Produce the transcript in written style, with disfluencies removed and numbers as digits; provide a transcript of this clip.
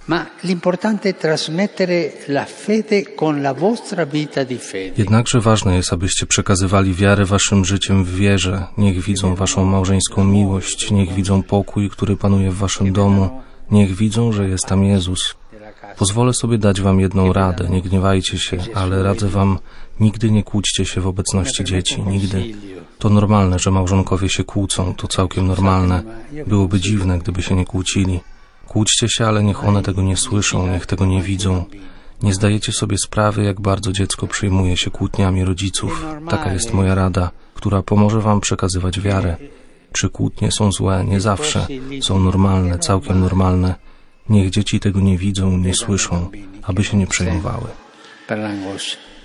Ma l'importante è trasmettere la fede con la vostra vita di fede. Jednakże ważne jest, abyście przekazywali wiarę waszym życiem w wierze. Niech widzą waszą małżeńską miłość, niech widzą pokój, który panuje w waszym domu, niech widzą, że jest tam Jezus. Pozwolę sobie dać wam jedną radę, nie gniewajcie się, ale radzę wam, nigdy nie kłóćcie się w obecności dzieci, nigdy. To normalne, że małżonkowie się kłócą, to całkiem normalne. Byłoby dziwne, gdyby się nie kłócili. Kłóćcie się, ale niech one tego nie słyszą, niech tego nie widzą. Nie zdajecie sobie sprawy, jak bardzo dziecko przejmuje się kłótniami rodziców. Taka jest moja rada, która pomoże wam przekazywać wiarę. Czy kłótnie są złe? Nie zawsze. Są normalne, całkiem normalne. Niech dzieci tego nie widzą, nie słyszą, aby się nie przejmowały.